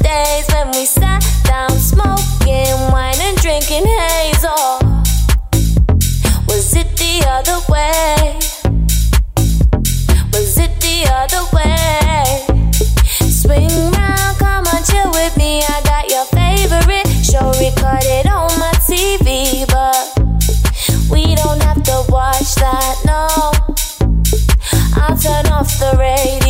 days when we sat down smoking wine and drinking hazel. Was it the other way? Was it the other way? Swing round, come on, chill with me. I got your favorite show recorded on my TV, but we don't have to watch that, no. I'll turn off the radio.